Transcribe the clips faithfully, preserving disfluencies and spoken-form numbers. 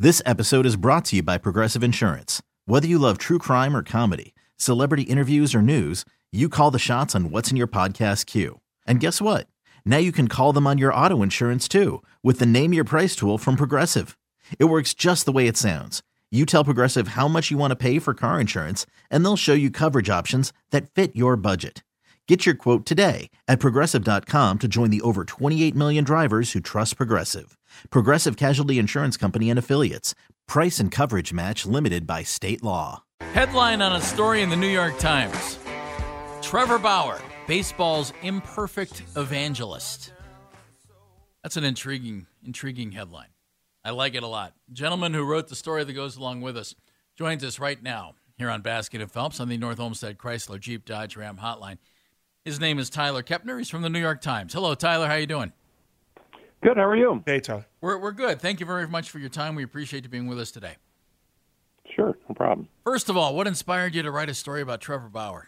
This episode is brought to you by Progressive Insurance. Whether you love true crime or comedy, celebrity interviews or news, you call the shots on what's in your podcast queue. And guess what? Now you can call them on your auto insurance too with the Name Your Price tool from Progressive. It works just the way it sounds. You tell Progressive how much you want to pay for car insurance, and they'll show you coverage options that fit your budget. Get your quote today at Progressive dot com to join the over twenty-eight million drivers who trust Progressive. Progressive Casualty Insurance Company and Affiliates. Price and coverage match limited by state law. Headline on a story in the New York Times. Trevor Bauer, baseball's imperfect evangelist. That's an intriguing, intriguing headline. I like it a lot. Gentleman who wrote the story that goes along with us joins us right now here on Basket and Phelps on the North Olmsted Chrysler Jeep Dodge Ram hotline. His name is Tyler Kepner. He's from the New York Times. Hello, Tyler. How you doing? Good. How are you? Hey, Tyler. We're we're good. Thank you very much for your time. We appreciate you being with us today. Sure, no problem. First of all, what inspired you to write a story about Trevor Bauer?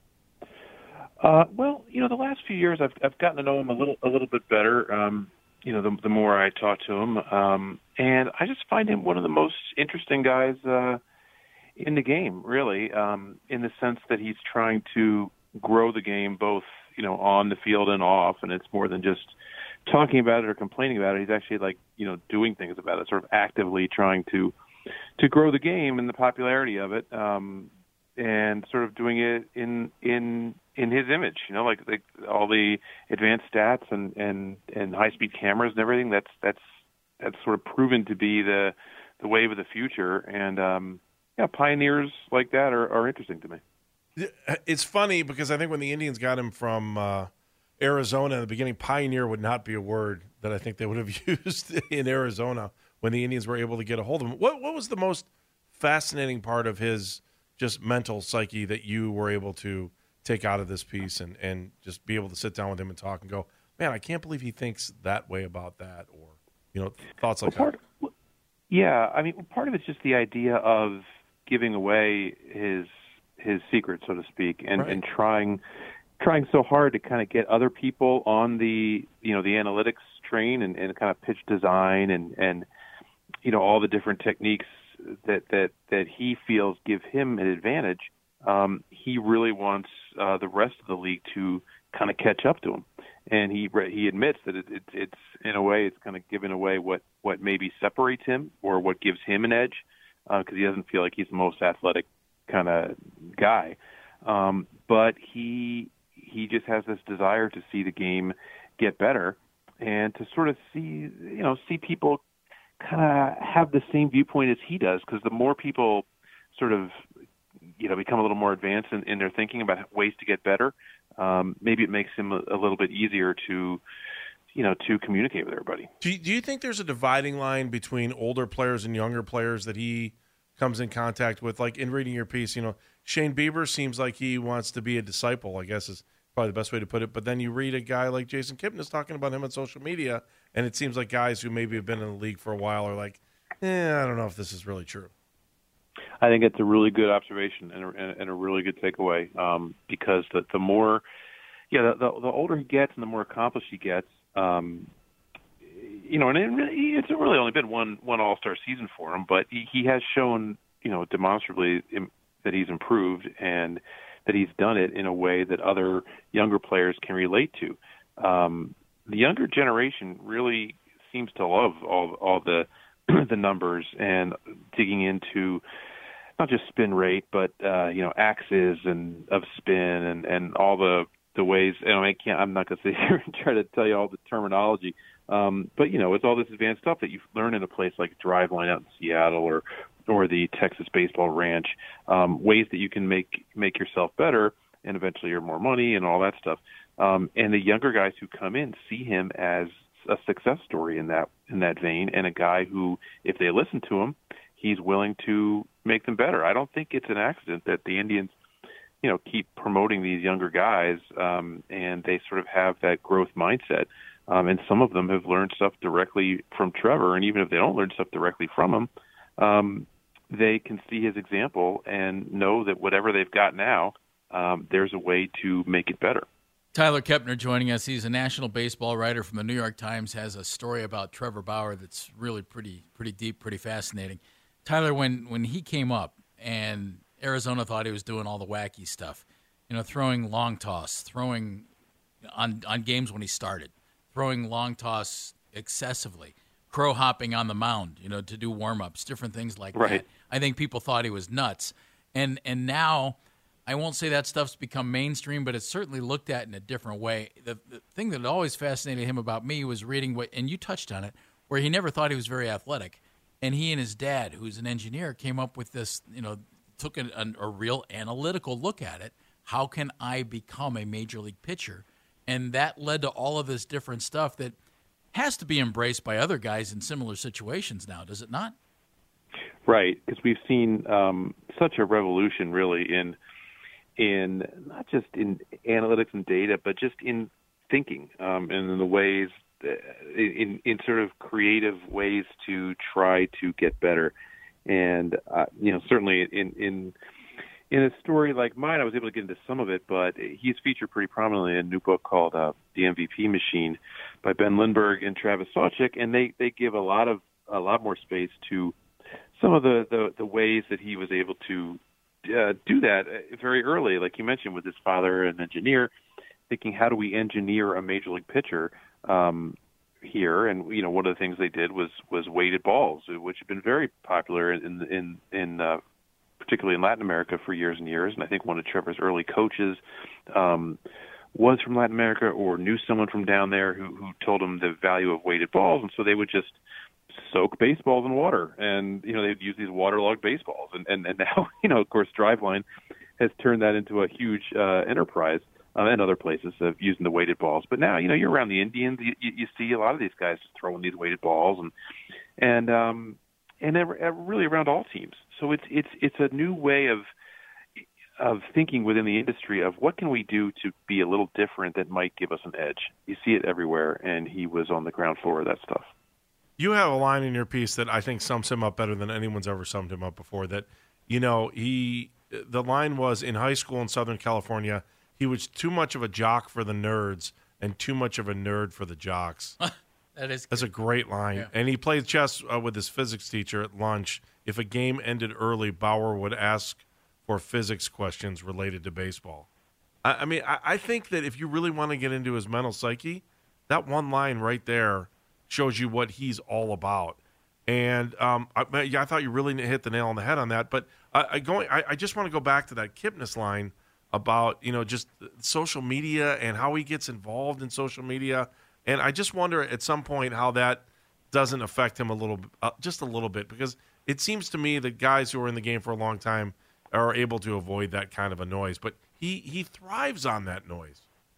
Uh, well, you know, the last few years I've I've gotten to know him a little a little bit better. Um, you know, the, the more I talk to him, um, and I just find him one of the most interesting guys uh, in the game. Really, um, in the sense that he's trying to grow the game both, you know, on the field and off, and it's more than just talking about it or complaining about it. He's actually, like, you know, doing things about it, sort of actively trying to to grow the game and the popularity of it, um, and sort of doing it in in in his image. You know, like, like all the advanced stats and, and, and high speed cameras and everything. That's that's that's sort of proven to be the the wave of the future. And um, yeah, pioneers like that are, are interesting to me. It's funny because I think when the Indians got him from uh, Arizona in the beginning, pioneer would not be a word that I think they would have used in Arizona when the Indians were able to get a hold of him. What what was the most fascinating part of his just mental psyche that you were able to take out of this piece and, and just be able to sit down with him and talk and go, man, I can't believe he thinks that way about that, or, you know, thoughts like well, part, that? Yeah, I mean, part of it's just the idea of giving away his his secret, so to speak, and, right. and trying trying so hard to kind of get other people on the, you know, the analytics train and, and kind of pitch design and, and, you know, all the different techniques that, that, that he feels give him an advantage. Um, he really wants uh, the rest of the league to kind of catch up to him. And he he admits that it, it, it's, in a way, it's kind of giving away what, what maybe separates him or what gives him an edge, because uh, he doesn't feel like he's the most athletic kind of guy. Um, but he he just has this desire to see the game get better and to sort of see, you know, see people kind of have the same viewpoint as he does, because the more people sort of, you know, become a little more advanced in, in their thinking about ways to get better, um, maybe it makes him a, a little bit easier to, you know, to communicate with everybody. Do you, do you think there's a dividing line between older players and younger players that he comes in contact with? Like, in reading your piece, you know, Shane Bieber seems like he wants to be a disciple, I guess is probably the best way to put it. But then you read a guy like Jason Kipnis talking about him on social media, and it seems like guys who maybe have been in the league for a while are like, eh, I don't know if this is really true. I think it's a really good observation and a, and a really good takeaway, um, because the, the more, yeah, the, the, the older he gets and the more accomplished he gets, um, you know, and it really, it's really only been one one All-Star season for him, but he, he has shown, you know, demonstrably im- that he's improved and that he's done it in a way that other younger players can relate to. Um, the younger generation really seems to love all all the the numbers and digging into not just spin rate, but uh, you know, axes and of spin and, and all the the ways. You know, I can't. I'm not going to sit here and try to tell you all the terminology. Um, but, you know, it's all this advanced stuff that you learn in a place like Driveline out in Seattle or or the Texas Baseball Ranch, um, ways that you can make make yourself better and eventually earn more money and all that stuff. Um, and the younger guys who come in see him as a success story in that in that vein, and a guy who, if they listen to him, he's willing to make them better. I don't think it's an accident that the Indians, you know, keep promoting these younger guys, um, and they sort of have that growth mindset. Um, and some of them have learned stuff directly from Trevor, and even if they don't learn stuff directly from him, um, they can see his example and know that whatever they've got now, um, there's a way to make it better. Tyler Kepner joining us. He's a national baseball writer from the New York Times, has a story about Trevor Bauer that's really pretty pretty deep, pretty fascinating. Tyler, when, when he came up and Arizona thought he was doing all the wacky stuff, you know, throwing long toss, throwing on, on games when he started, throwing long toss excessively, crow hopping on the mound, you know, to do warm-ups, different things like right. that. I think people thought he was nuts. And and now – I won't say that stuff's become mainstream, but it's certainly looked at in a different way. The, the thing that always fascinated him about me was reading what, and you touched on it, where he never thought he was very athletic. And he and his dad, who's an engineer, came up with this, you know, took a, a, a real analytical look at it. How can I become a major league pitcher? And that led to all of this different stuff that has to be embraced by other guys in similar situations now, does it not? Right, because we've seen um, such a revolution, really, in in not just in analytics and data, but just in thinking um, and in the ways, in, in sort of creative ways to try to get better. And, uh, you know, certainly in, in in a story like mine, I was able to get into some of it, but he's featured pretty prominently in a new book called uh, The M V P Machine by Ben Lindbergh and Travis Sawchik, and they, they give a lot of a lot more space to some of the, the, the ways that he was able to Uh, do that very early, like you mentioned, with his father, an engineer, thinking how do we engineer a major league pitcher um, here? And you know, one of the things they did was was weighted balls, which have been very popular in in in uh, particularly in Latin America for years and years. And I think one of Trevor's early coaches um, was from Latin America or knew someone from down there who who told him the value of weighted balls, and so they would just soak baseballs in water, and you know they'd use these waterlogged baseballs, and and, and now you know of course Driveline has turned that into a huge uh, enterprise, uh, and other places of using the weighted balls. But now you know you're around the Indians, you, you see a lot of these guys just throwing these weighted balls, and and um, and they're really around all teams. So it's it's it's a new way of of thinking within the industry of what can we do to be a little different that might give us an edge. You see it everywhere, and he was on the ground floor of that stuff. You have a line in your piece that I think sums him up better than anyone's ever summed him up before. That, you know, he the line was, in high school in Southern California, he was too much of a jock for the nerds and too much of a nerd for the jocks. That is That's a great line. Yeah. And he played chess uh, with his physics teacher at lunch. If a game ended early, Bauer would ask for physics questions related to baseball. I, I mean, I, I think that if you really want to get into his mental psyche, that one line right there shows you what he's all about. And um, I, yeah, I thought you really hit the nail on the head on that. But uh, I, going, I, I just want to go back to that Kipnis line about, you know, just social media and how he gets involved in social media. And I just wonder at some point how that doesn't affect him a little, uh, just a little bit, because it seems to me that guys who are in the game for a long time are able to avoid that kind of a noise. But he, he thrives on that noise.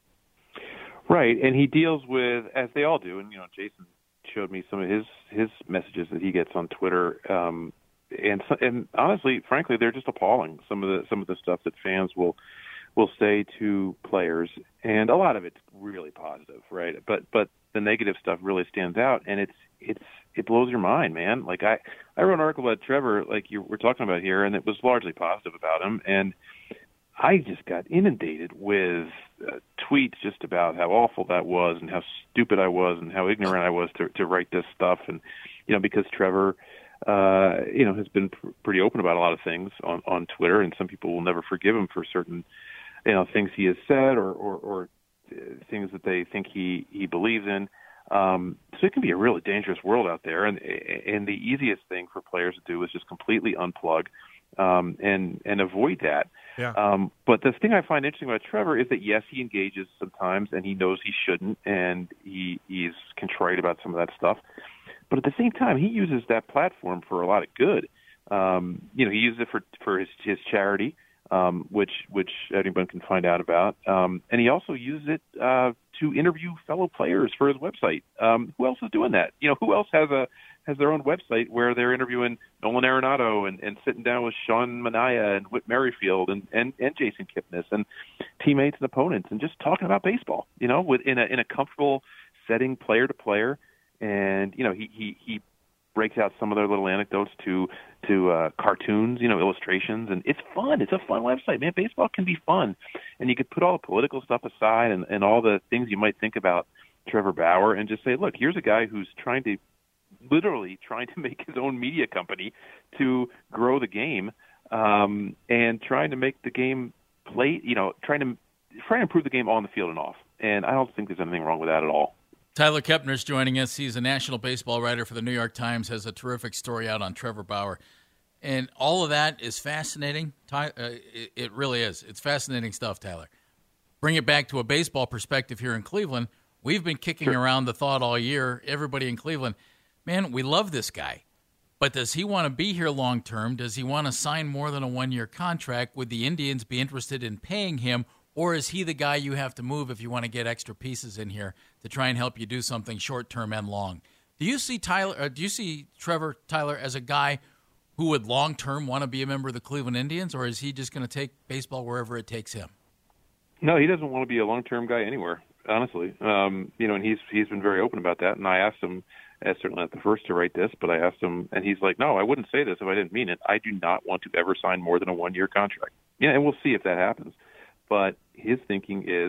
Right, and he deals with, as they all do, and, you know, Jason showed me some of his, his messages that he gets on Twitter, um, and and honestly, frankly, they're just appalling. Some of the some of the stuff that fans will will say to players, and a lot of it's really positive, right? But but the negative stuff really stands out, and it's it's it blows your mind, man. Like I I wrote an article about Trevor, like you were talking about here, and it was largely positive about him, and I just got inundated with uh, tweets just about how awful that was and how stupid I was and how ignorant I was to, to write this stuff. And, you know, because Trevor, uh, you know, has been pr- pretty open about a lot of things on, on Twitter, and some people will never forgive him for certain, you know, things he has said or, or, or things that they think he, he believes in. Um, so it can be a really dangerous world out there. And, and the easiest thing for players to do is just completely unplug um, and, and avoid that. Yeah. Um, but the thing I find interesting about Trevor is that, yes, he engages sometimes, and he knows he shouldn't, and he he's contrite about some of that stuff. But at the same time, he uses that platform for a lot of good. Um, you know, he uses it for for his his charity, um, which which anyone can find out about, um, and he also uses it uh, to interview fellow players for his website. Um, who else is doing that? You know, who else has a has their own website where they're interviewing Nolan Arenado and, and sitting down with Sean Manaea and Whit Merrifield and, and, and Jason Kipnis and teammates and opponents and just talking about baseball, you know, with in a in a comfortable setting, player to player. And, you know, he, he, he breaks out some of their little anecdotes to to uh, cartoons, you know, illustrations, and it's fun. It's a fun website, man. Baseball can be fun, and you could put all the political stuff aside and, and all the things you might think about Trevor Bauer, and just say, look, here's a guy who's trying to, literally trying to make his own media company to grow the game, um, and trying to make the game play, you know, trying to trying to improve the game on the field and off. And I don't think there's anything wrong with that at all. Tyler Kepner's joining us. He's a national baseball writer for the New York Times, has a terrific story out on Trevor Bauer. And all of that is fascinating. Ty, uh, it, it really is. It's fascinating stuff, Tyler. Bring it back to a baseball perspective here in Cleveland. We've been kicking Sure. around the thought all year, everybody in Cleveland, man, we love this guy. But does he want to be here long term? Does he want to sign more than a one-year contract? Would the Indians be interested in paying him? Or is he the guy you have to move if you want to get extra pieces in here to try and help you do something short-term and long? Do you see Tyler? Uh, do you see Trevor Tyler as a guy who would long-term want to be a member of the Cleveland Indians, or is he just going to take baseball wherever it takes him? No, he doesn't want to be a long-term guy anywhere, honestly. Um, you know, and he's he's been very open about that. And I asked him, as certainly not the first to write this, but I asked him, and he's like, no, I wouldn't say this if I didn't mean it. I do not want to ever sign more than a one-year contract. Yeah, and we'll see if that happens. But his thinking is,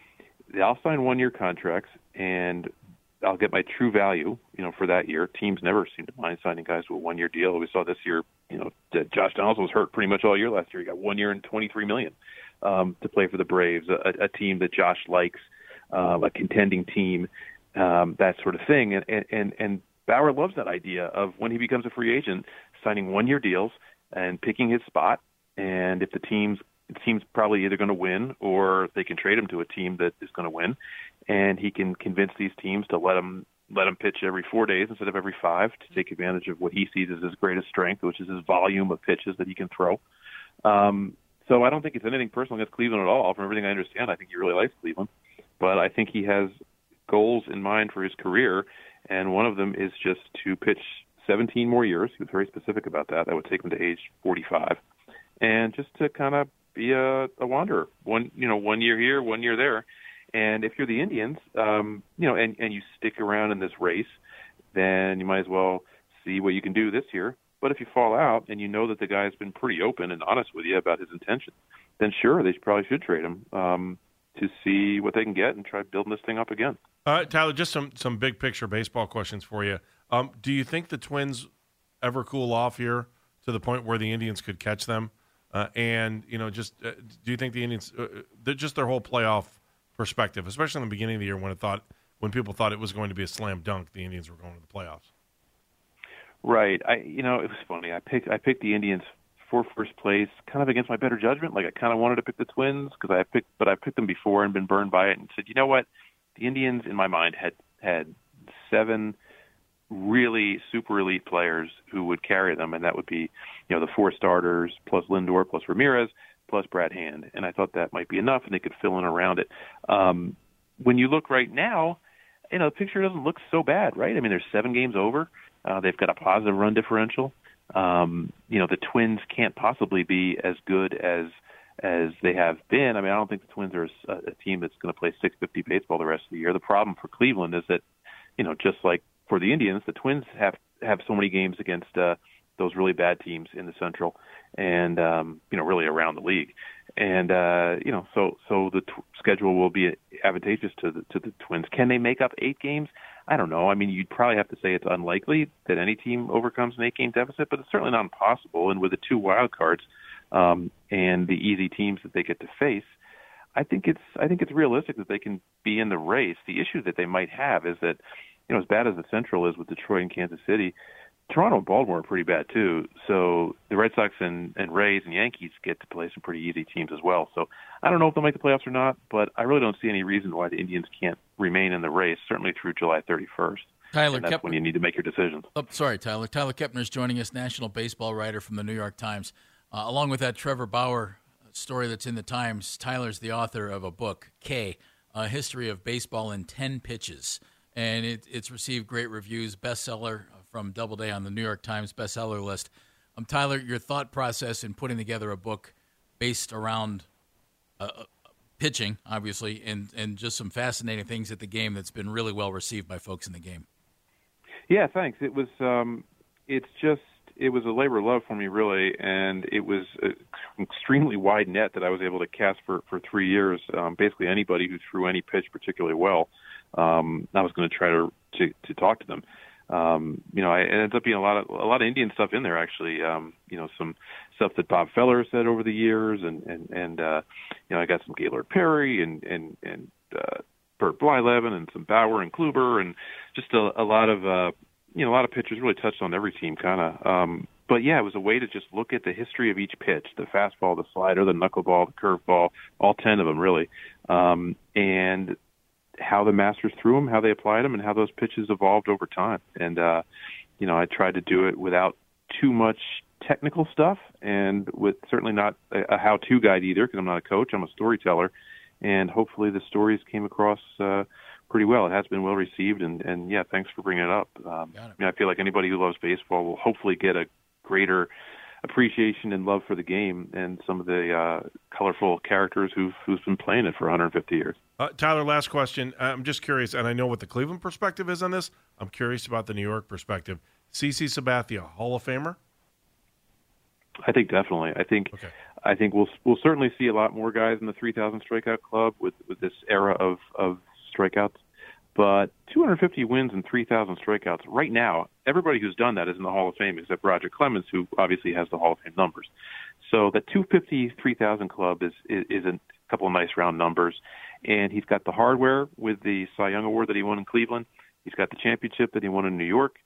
I'll sign one-year contracts, and I'll get my true value, you know, for that year. Teams never seem to mind signing guys to a one-year deal. We saw this year, you know, that Josh Donaldson was hurt pretty much all year last year. He got one year and twenty-three million dollars um, to play for the Braves, a, a team that Josh likes, um, a contending team, um, that sort of thing. And, and, and Bauer loves that idea of when he becomes a free agent, signing one-year deals and picking his spot. And if the team's the team's probably either going to win or they can trade him to a team that is going to win, and he can convince these teams to let him let him pitch every four days instead of every five to take advantage of what he sees as his greatest strength, which is his volume of pitches that he can throw. Um, so I don't think it's anything personal against Cleveland at all. From everything I understand, I think he really likes Cleveland, but I think he has goals in mind for his career, and one of them is just to pitch seventeen more years. He was very specific about that. That would take him to age forty-five, and just to kind of be a, a wanderer, one you know, one year here, one year there. And if you're the Indians, um, you know, and, and you stick around in this race, then you might as well see what you can do this year. But if you fall out and you know that the guy's been pretty open and honest with you about his intentions, then sure, they probably should trade him um, to see what they can get and try building this thing up again. Uh, Tyler, just some, some big picture baseball questions for you. Um, do you think the Twins ever cool off here to the point where the Indians could catch them? Uh, and, you know, just uh, do you think the Indians, uh, just their whole playoff perspective, especially in the beginning of the year when it thought, when people thought it was going to be a slam dunk, the Indians were going to the playoffs? Right. I, you know, it was funny. I picked, I picked the Indians for first place kind of against my better judgment. Like I kind of wanted to pick the Twins because I picked, but I picked them before and been burned by it and said, you know what? The Indians in my mind had, had seven really super elite players who would carry them, and that would be, you know, the four starters plus Lindor plus Ramirez plus Brad Hand, and I thought that might be enough, and they could fill in around it. Um, when you look right now, you know, the picture doesn't look so bad, right? I mean, there's seven games over. Uh, they've got a positive run differential. Um, you know, the Twins can't possibly be as good as as they have been. I mean, I don't think the Twins are a, a team that's going to play six fifty baseball the rest of the year. The problem for Cleveland is that, you know, just like for the Indians, the Twins have have so many games against uh, those really bad teams in the Central, and um, you know, really around the league, and uh, you know, so so the t- schedule will be advantageous to the to the Twins. Can they make up eight games? I don't know. I mean, you'd probably have to say it's unlikely that any team overcomes an eight-game deficit, but it's certainly not impossible. And with the two wild cards um, and the easy teams that they get to face, I think it's I think it's realistic that they can be in the race. The issue that they might have is that, you know, as bad as the Central is with Detroit and Kansas City, Toronto and Baltimore are pretty bad too. So the Red Sox and, and Rays and Yankees get to play some pretty easy teams as well. So I don't know if they'll make the playoffs or not, but I really don't see any reason why the Indians can't remain in the race, certainly through July thirty-first. Tyler and that's Kepner, when you need to make your decisions. Oh, sorry, Tyler. Tyler Kepner is joining us, national baseball writer from the New York Times. Uh, along with that Trevor Bauer story that's in the Times, Tyler's the author of a book, K, A History of Baseball in ten Pitches. And it, it's received great reviews, bestseller from Doubleday on the New York Times bestseller list. Um, Tyler, your thought process in putting together a book based around uh, pitching, obviously, and, and just some fascinating things at the game that's been really well received by folks in the game. Yeah, thanks. It was, um, it's just it was a labor of love for me, really, and it was an extremely wide net that I was able to cast for for three years. Um, basically, anybody who threw any pitch particularly well, um, I was going to try to to to talk to them. Um, you know, I, it ends up being a lot of a lot of Indian stuff in there, actually. Um, you know, some stuff that Bob Feller said over the years, and and and uh, you know, I got some Gaylord Perry and and and uh, Bert Blyleven and some Bauer and Kluber, and just a, a lot of uh, you know a lot of pitchers really touched on every team, kind of. Um, but yeah, it was a way to just look at the history of each pitch: the fastball, the slider, the knuckleball, the curveball, all ten of them, really, um, and how the Masters threw them, how they applied them, and how those pitches evolved over time. And, uh, you know, I tried to do it without too much technical stuff and with certainly not a, a how-to guide either, because I'm not a coach, I'm a storyteller. And hopefully the stories came across uh, pretty well. It has been well received, and, and yeah, thanks for bringing it up. Um, it. I mean, I feel like anybody who loves baseball will hopefully get a greater appreciation and love for the game and some of the uh, colorful characters who've who's been playing it for one hundred fifty years. Uh, Tyler, last question. I'm just curious, and I know what the Cleveland perspective is on this. I'm curious about the New York perspective. CeCe Sabathia, Hall of Famer? I think definitely. I think okay. I think we'll we'll certainly see a lot more guys in the three thousand strikeout club with, with this era of, of strikeouts. But two hundred fifty wins and three thousand strikeouts right now, everybody who's done that is in the Hall of Fame except Roger Clemens, who obviously has the Hall of Fame numbers. So the two fifty, three thousand club is, is, is a couple of nice round numbers. And he's got the hardware with the Cy Young Award that he won in Cleveland. He's got the championship that he won in New York.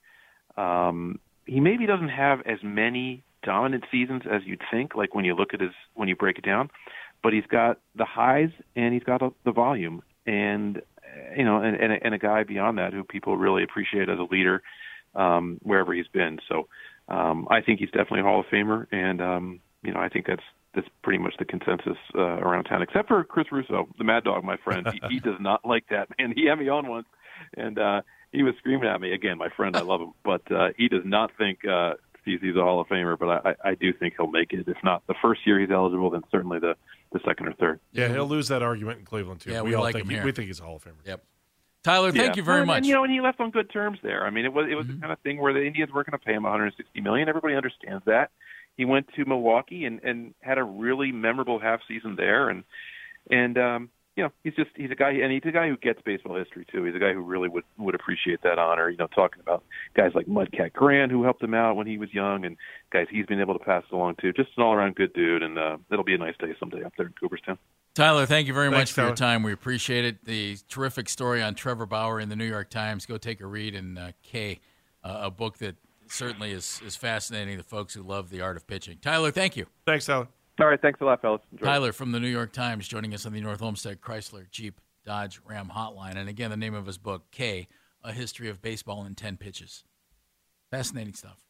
Um, he maybe doesn't have as many dominant seasons as you'd think, like when you look at his, when you break it down. But he's got the highs and he's got the volume. And you know, and, and, a, and a guy beyond that who people really appreciate as a leader um, wherever he's been. So um, I think he's definitely a Hall of Famer, and um, you know, I think that's that's pretty much the consensus uh, around town, except for Chris Russo, the Mad Dog, my friend. He, he does not like that, man. He had me on once, and uh, he was screaming at me. Again, my friend, I love him, but uh, he does not think uh, he's, he's a Hall of Famer, but I, I do think he'll make it. If not the first year he's eligible, then certainly the, the second or third. Yeah, he'll lose that argument in Cleveland, too. Yeah, we, we all like think him he, here. we think he's a Hall of Famer. Yep. Tyler, thank yeah. you very and, much. And, you know, and he left on good terms there. I mean, it was it was mm-hmm. the kind of thing where the Indians weren't going to pay him one hundred sixty million dollars. Everybody understands that. He went to Milwaukee and, and had a really memorable half season there, and and um, you know, he's just he's a guy, and he's a guy who gets baseball history too. He's a guy who really would would appreciate that honor. You know, talking about guys like Mudcat Grant who helped him out when he was young, and guys he's been able to pass it along to. Just an all around good dude, and uh, it'll be a nice day someday up there in Cooperstown. Tyler, thank you very Thanks, much for Tyler. your time. We appreciate it. The terrific story on Trevor Bauer in the New York Times. Go take a read, and uh, K, uh, a book that certainly is, is fascinating to folks who love the art of pitching. Tyler, thank you. Thanks, Tyler. All right, thanks a lot, fellas. Enjoy. Tyler from the New York Times joining us on the North Olmsted Chrysler Jeep Dodge Ram Hotline. And again, the name of his book, K, A History of Baseball in ten Pitches. Fascinating stuff.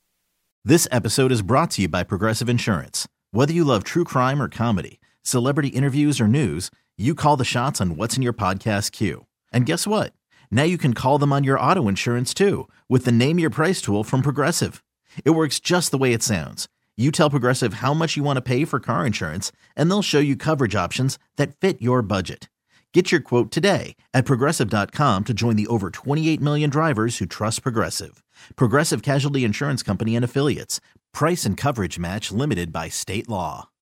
This episode is brought to you by Progressive Insurance. Whether you love true crime or comedy, celebrity interviews or news, you call the shots on what's in your podcast queue. And guess what? Now you can call them on your auto insurance too with the Name Your Price tool from Progressive. It works just the way it sounds. You tell Progressive how much you want to pay for car insurance, and they'll show you coverage options that fit your budget. Get your quote today at Progressive dot com to join the over twenty-eight million drivers who trust Progressive. Progressive Casualty Insurance Company and Affiliates. Price and coverage match limited by state law.